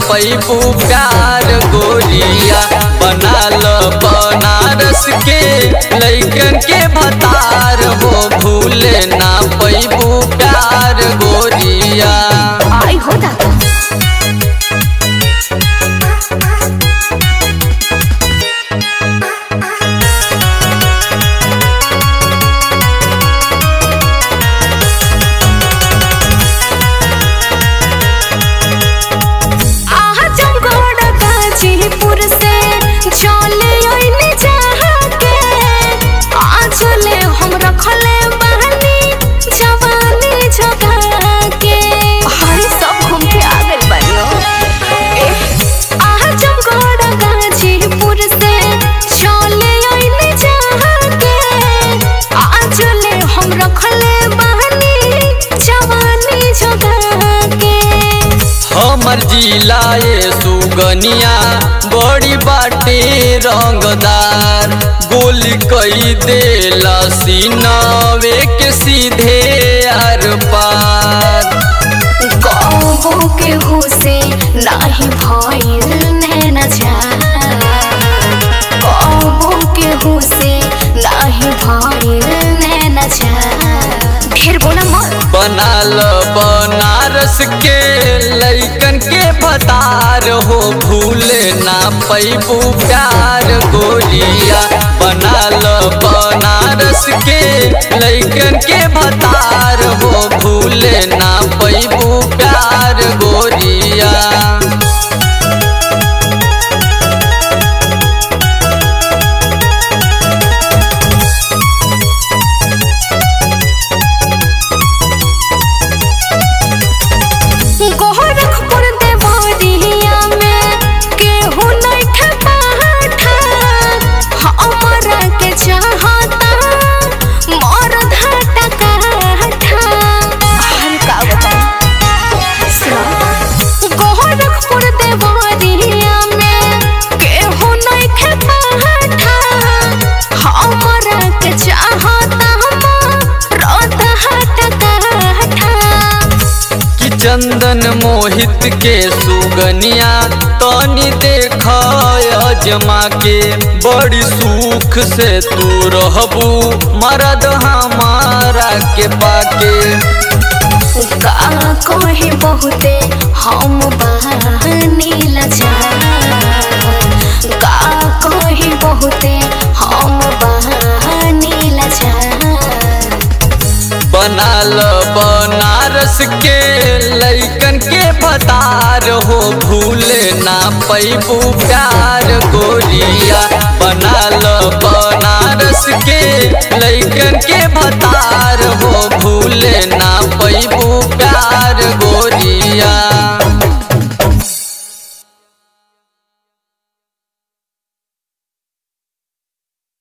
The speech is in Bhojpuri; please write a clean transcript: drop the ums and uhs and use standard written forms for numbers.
पैबू प्यार गोरिया। बना लो बनारस के लइकन के भतार हो भूले ना पैबू प्यार गोरिया। आई हो दादा हमर जिला ये सुगनिया बड़ी बाटे रंगदार। गोली कई देला सीनावे के सीधे आर पार। गाँवों के हुसे नाही भइल नैनाचार। गाँवों के हुसे नाही भइल नैनाचार। ढेर बोला मत। बना लो बनारस के लइकन के भतार हो भूले ना पैबू प्यार गोरिया। बना लो बनारस के लइकन के भतार हो भूले ना पैबू प्यार गोरिया। चंदन मोहित के सुगनिया तनी देख अजमा के। बड़ी सुख से तू रहबू मरद हमारा के पाके। का कहे बहुते हम बहानी लाचार। का कहे बहुते हम बहानी लाचार। बना लो बनारस के लइकन के भतार हो भूले ना पैबू प्यार गोरिया। बना लो बनारस के लइकन के भतार